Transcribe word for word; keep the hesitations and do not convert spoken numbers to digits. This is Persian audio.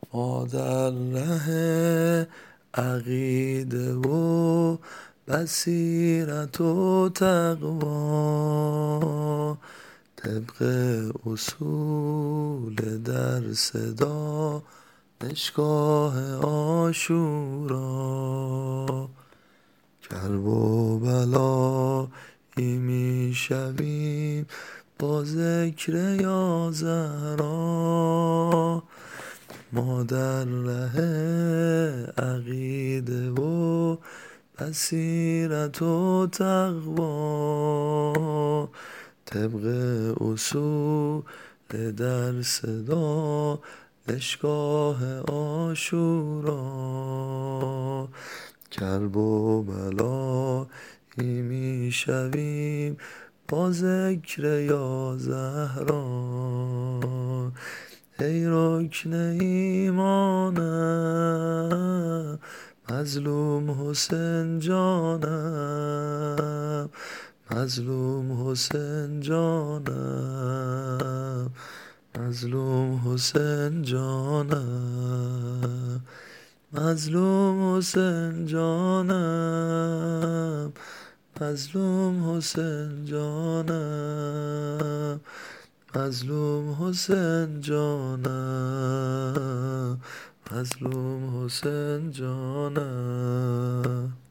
ما در ره عقیده و بصیرت و تقوا، طبق اصول درس دانشگاه عاشورا، کرب و بلایی می شویم با ذکر یا زهرا. ما در ره عقیده و بصیرت و تقوا، طبق اصول درس دانشگاه عاشورا، کرب و بلایی می شویم با ذکر یا زهرا. ای رکن ایمانم مظلوم حسین جانم، مظلوم حسین جانم، مظلوم حسین جانم، مظلوم حسین جانم، مظلوم حسین جانم، مظلوم حسین جانم، مظلوم حسین جانم.